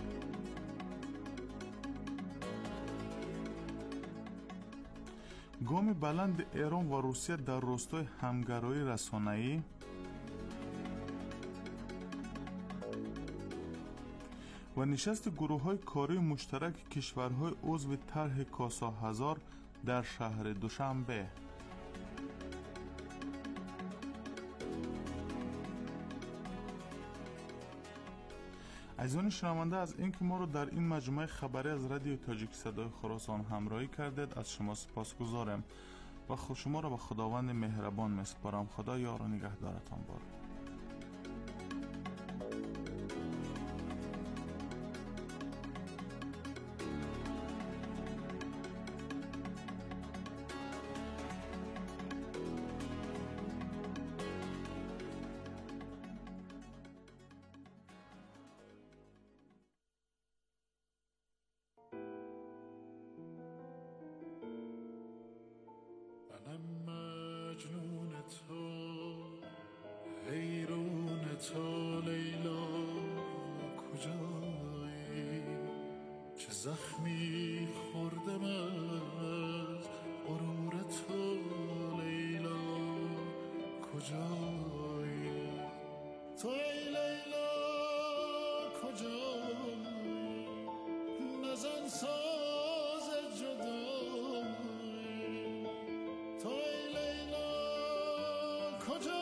گام بلند ایران و روسیه در راستای همگرایی رسانه‌ای، و نشست گروه‌های کاری مشترک کشورهای عضو طرح کاسا هزار در شهر دوشنبه. عزیزان شنونده، از اینکه ما رو در این مجموعه خبری از رادیو تاجیک صدای خراسان همراهی کردید از شما سپاسگزارم و شما را به خداوند مهربان میسپارم. خدا یار و نگهدارتان باد. مجنون تو حیرون تو لیلا کجایی، چه زخمی خوردم از غرور تو لیلا کجایی، تو ای لیلا کجایی، نزن ساز جدایی، تو ای لیلا کجایی،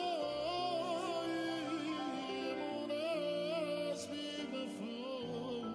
امون از بی وفایی.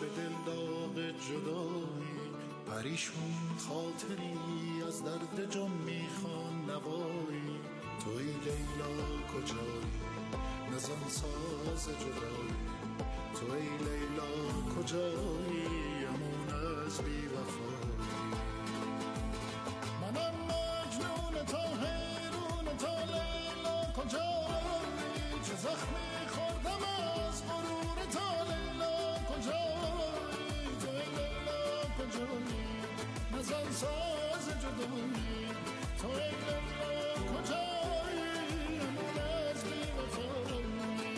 دل داغ جدایی، پریشون خاطری از درد جان میخوان نوایی. توی لیلا کجایی نزن ساز جدایی، توی لیلا کجایی امون از بی وفایی. منم مجنون تا حیرون تا لیلا کجایی، چه زخمی خوردم از غرور تا لیلا کجایی. توی لیلا کجایی نزن ساز جدایی، توی لیلا کجایی امون از بی وفایی.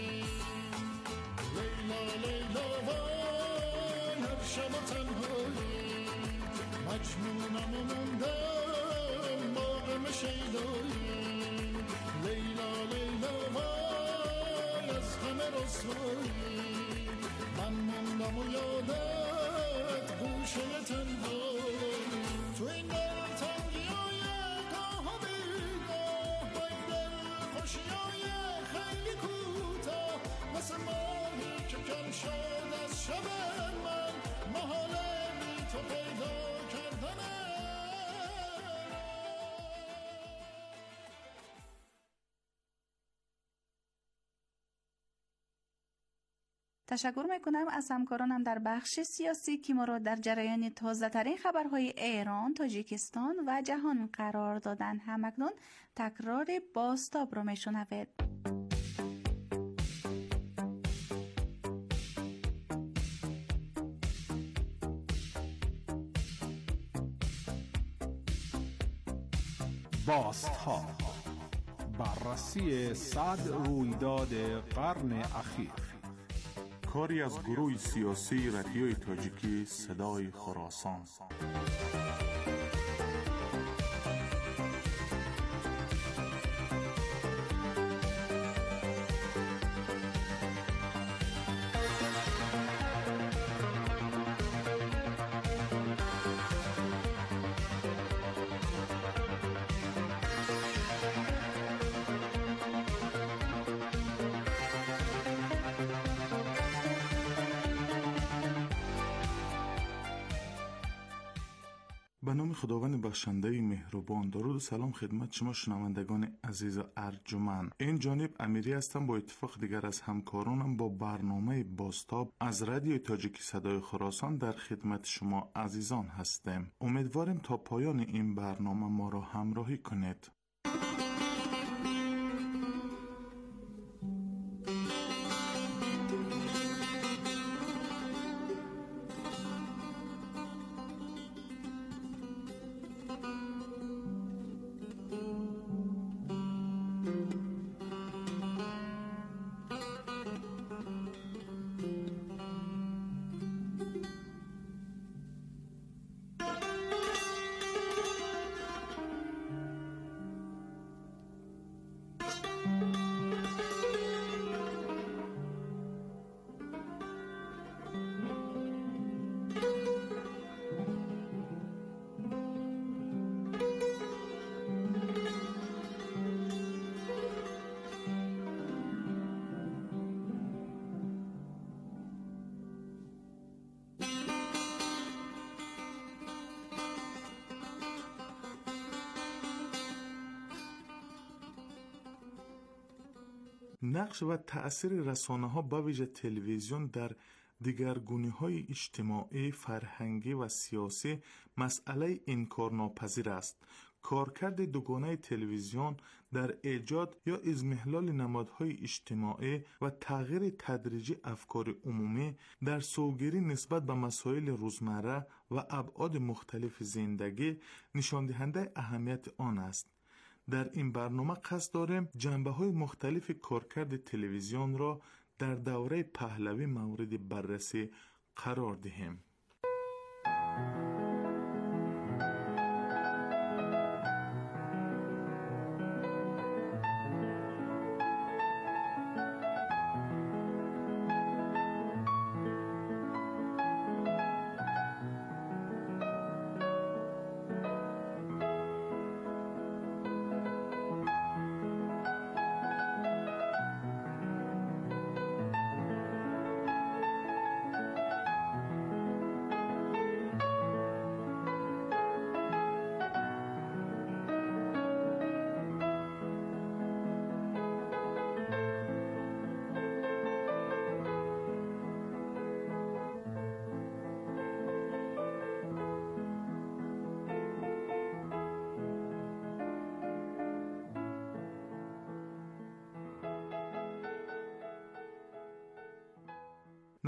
لیلا لیلا وای هر شب تنهایی، مجنونم و موندم با غم شیدایی. لیلا لیلا وای از غم رسوایی، من موندم و یادت گوشه تنهایی. تو این دل تنگی های گاه و بیگاه، با این دل خوشی های خیلی کوتاه، مثل ماهی که کم شد از شب من، محاله بی تو پیدا کردنه. تشکر میکنم از همکارانم در بخش سیاسی که ما را در جریان تازه ترین خبرهای ایران، تاجیکستان و جهان قرار دادن. همکنون تکرار بازتاب را میشنوید. بازتاب، بررسی صد رویداد قرن اخیر. کاری از گروه سیاسی رادیوی تاجیکی صدای خراسان. به نام خداوند بخشنده مهربان. درود و سلام خدمت شما شنوندگان عزیز و ارجمند. این جانب امیری هستم، با اتفاق دیگر از همکارانم با برنامه بازتاب از رادیو تاجیکی صدای خراسان در خدمت شما عزیزان هستیم. امیدواریم تا پایان این برنامه ما را همراهی کنید. نقش و تأثیر رسانه ها به ویژه تلویزیون در دیگرگونی های اجتماعی، فرهنگی و سیاسی مسئله انکارناپذیر است. کارکرد دوگانه تلویزیون در ایجاد یا اضمحلال نمادهای اجتماعی و تغییر تدریجی افکار عمومی در سوگیری نسبت به مسائل روزمره و ابعاد مختلف زندگی نشان دهنده اهمیت آن است. در این برنامه قصد داریم جنبه‌های مختلف کارکرد تلویزیون را در دوره پهلوی مورد بررسی قرار دهیم.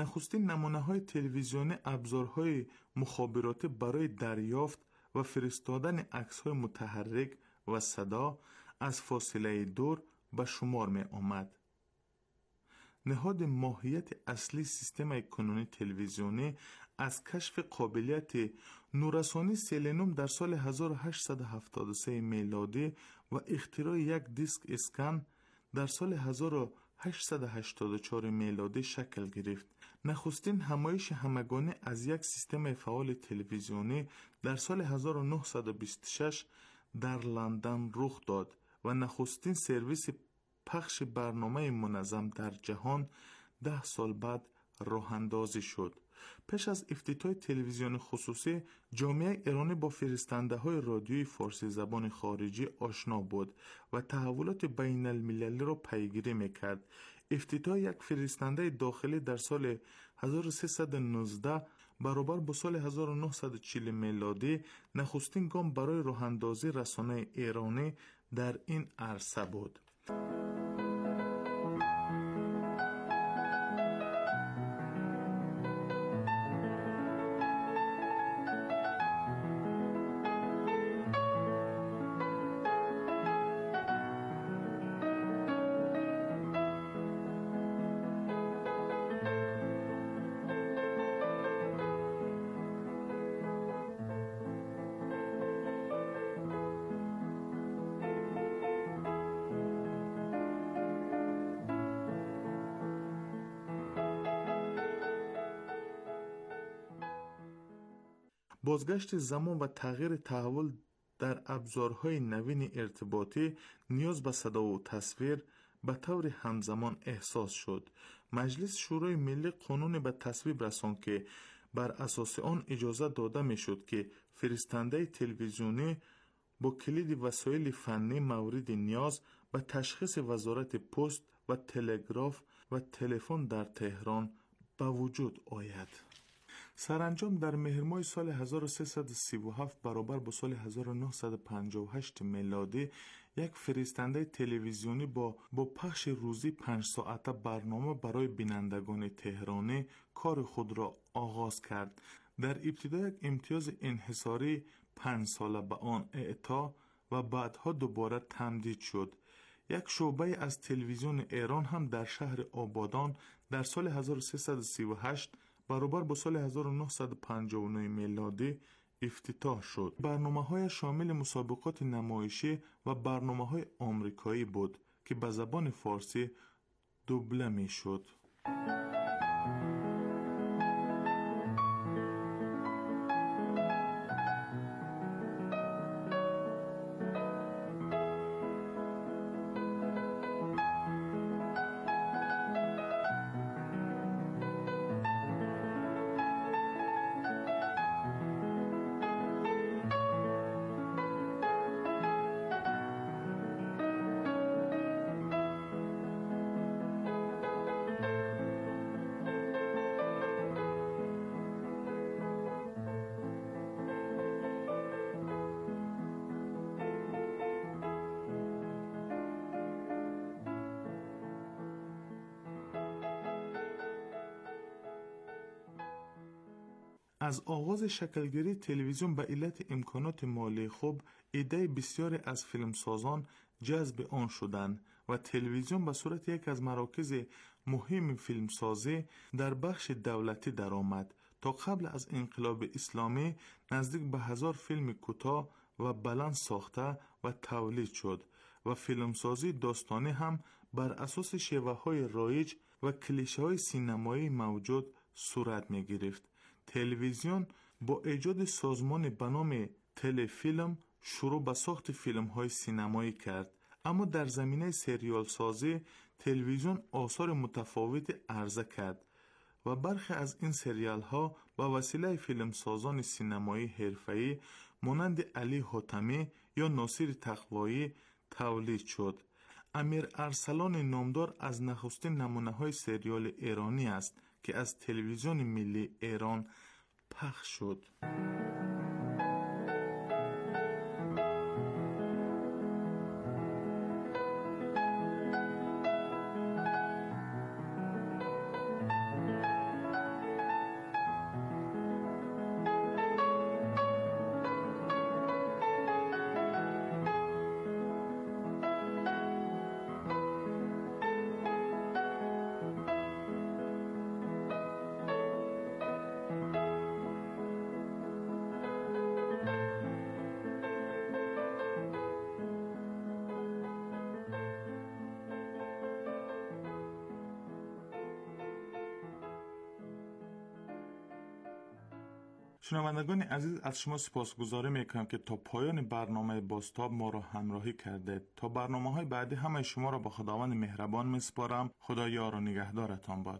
نخستین نمونه‌های تلویزیونی ابزارهای مخابراتی برای دریافت و فرستادن عکس‌های متحرک و صدا از فاصله دور به شمار می آمد. نهاد ماهیت اصلی سیستم کنونی تلویزیونی از کشف قابلیت نوررسانی سلنوم در سال هزار و هشتصد و هفتاد و سه میلادی و اختراع یک دیسک اسکن در سال هزار و هشتصد و هشتاد و چهار میلادی شکل گرفت. نخستین همایش همگانی از یک سیستم فعال تلویزیونی در سال هزار و نهصد و بیست و شش در لندن رخ داد و نخستین سرویس پخش برنامه منظم در جهان ده سال بعد راه اندازی شد. پیش از افتتاح تلویزیون خصوصی، جامعه ایرانی با فرستنده های رادیویی فارسی زبان خارجی آشنا بود و تحولات بین المللی را پیگیری میکرد. افتتاح یک فرستنده داخلی در سال هزار و سیصد و نوزده برابر با سال هزار و نهصد و چهل میلادی نخستین گام برای راه اندازی رسانه ایرانی در این عرصه بود. بازگشت زمان و تغییر تحول در ابزارهای نوین ارتباطی نیاز به صدا و تصویر به طور همزمان احساس شد. مجلس شورای ملی قانون به تصویب رساند که بر اساس آن اجازه داده می شد که فرستنده تلویزیونی با کلید وسایل فنی مورد نیاز به تشخیص وزارت پست و تلگراف و تلفن در تهران به وجود آید. سرانجام در مهر ماه سال هزار و سیصد و سی و هفت برابر با سال هزار و نهصد و پنجاه و هشت میلادی یک فرستنده تلویزیونی با با پخش روزی پنج ساعته برنامه برای بینندگان تهرانی کار خود را آغاز کرد. در ابتدا یک امتیاز انحصاری پنج ساله به آن اعطا و بعدها دوباره تمدید شد. یک شعبه از تلویزیون ایران هم در شهر آبادان در سال هزار و سیصد و سی و هشت برابر با سال هزار و نهصد و پنجاه و نه میلادی افتتاح شد. برنامه‌های شامل مسابقات نمایشی و برنامه‌های آمریکایی بود که به زبان فارسی دوبله می‌شد. از آغاز شکلگیری تلویزیون به علت امکانات مالی خوب، ایده بسیاری از فیلمسازان جذب آن شدند و تلویزیون به صورت یک از مراکز مهم فیلمسازی در بخش دولتی درآمد. تا قبل از انقلاب اسلامی نزدیک به هزار فیلم کوتاه و بلند ساخته و تولید شد و فیلمسازی داستانی هم بر اساس شیوه‌های رایج و کلیشه‌های سینمایی موجود صورت می‌گرفت. تلویزیون با ایجاد سازمان به نام تلفیلم شروع به ساخت فیلم‌های سینمایی کرد، اما در زمینه سریال سازی تلویزیون آثار متفاوتی عرضه کرد و برخی از این سریال ها با وسیله فیلمسازان سینمایی حرفه‌ای مانند علی حاتمی یا ناصر تقوایی تولید شد. امیر ارسلان نامدار از نخستین نمونه‌های سریال ایرانی است که از تلویزیون ملی ایران پخش شد. شنوندگان عزیز، از شما سپاسگزاری میکنم که تا پایان برنامه بازتاب ما را همراهی کردید. تا برنامه‌های بعدی همه شما را به خداوند مهربان میسپارم. خدا یار و نگهدارتان باد.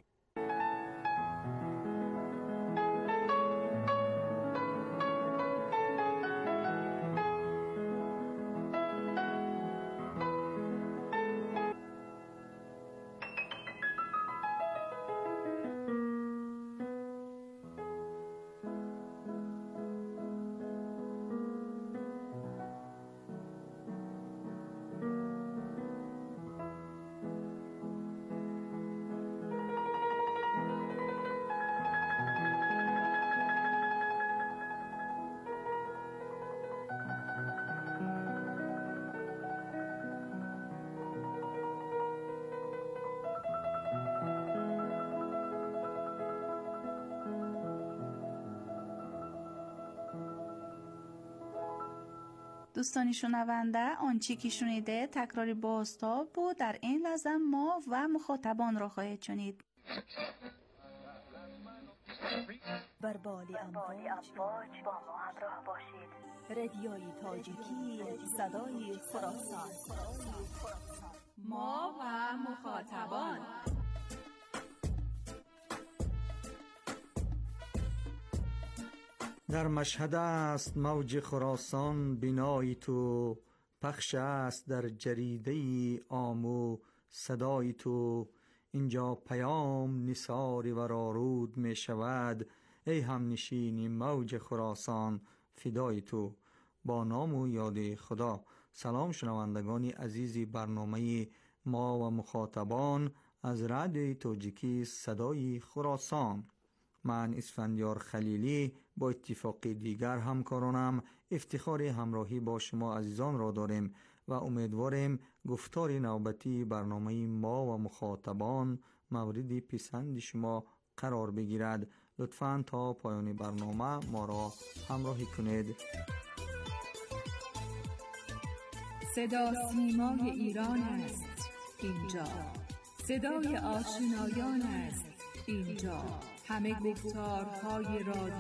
دوستانی شنونده، آنچه که شنیده تکراری بازتاب بود. در این لحظه ما و مخاطبان را خواهید شنید. بر بال امواج با ما همراه باشید. رادیوی تاجیکی، صدای خراسان. ما و مخاطبان. در مشهد است موج خراسان بینایی تو، پخش است در جریده آمو صدای تو. اینجا پیام نثار ورارود می شود، ای همنشین موج خراسان فدای تو. با نام و یاد خدا. سلام شنوندگان عزیزی برنامه ما و مخاطبان از رادیوی تاجیکی صدای خراسان. من اسفندیار خلیلی با اتفاق دیگر همکارانم افتخار همراهی با شما عزیزان را داریم و امیدواریم گفتار نوبتی برنامه ما و مخاطبان مورد پسند شما قرار بگیرد. لطفاً تا پایان برنامه ما را همراهی کنید. صدا سیمای ایران است اینجا، صدای آشنایان است اینجا، همه گفتارهای رادیو